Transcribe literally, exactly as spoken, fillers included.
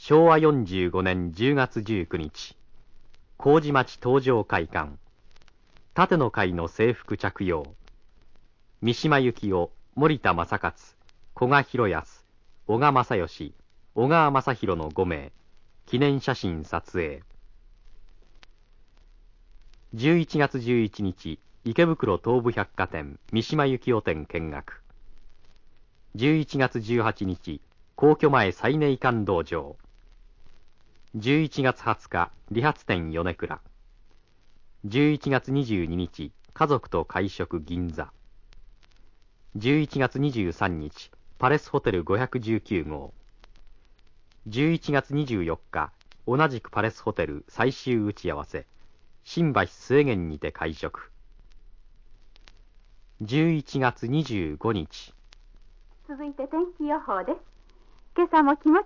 しょうわよんじゅうごねんじゅうがつじゅうくにち、麹町東上会館、盾の会の制服着用、三島由紀夫、森田正勝、古賀博康、小賀正義、小川正弘のごめい、記念写真撮影。じゅういちがつじゅういちにち、池袋東武百貨店三島由紀夫店見学。じゅういちがつじゅうはちにち、皇居前西寧館道場。じゅういちがつはつか、理髪店米倉。じゅういちがつにじゅうににち、家族と会食銀座。じゅういちがつにじゅうさんにち、パレスホテルごひゃくじゅうきゅうごう。じゅういちがつにじゅうよっか、同じくパレスホテル最終打ち合わせ、新橋末源にて会食。じゅういちがつにじゅうごにち。 続いて天気予報です。今朝も気持